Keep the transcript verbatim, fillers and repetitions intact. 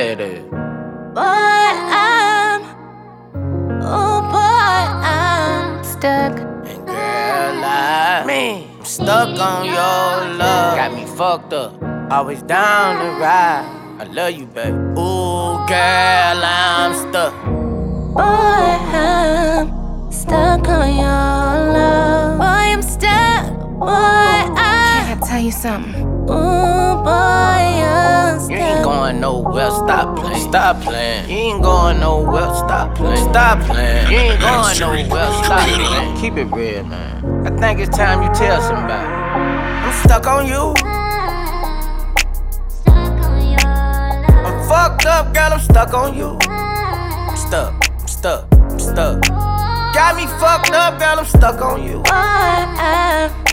say it is. Boy, I'm, oh boy, I'm stuck. And girl, I, me, I'm stuck on your love. Got me fucked up, always down to ride. I love you, baby. Ooh, girl, I'm stuck. Boy, I'm stuck on your love. Boy, I'm stuck. Boy, I Can I tell you something? Ooh, boy, I'm stuck. You ain't going nowhere, stop playing. Stop playing. You ain't going nowhere, stop playing. Stop playing. You ain't going nowhere, stop playing. Keep it real, man. I think it's time you tell somebody. I'm stuck on you. I'm fucked up, girl, I'm stuck on you. I'm stuck, I'm stuck, I'm stuck. Got me fucked up, girl, I'm stuck on you. Boy, I'm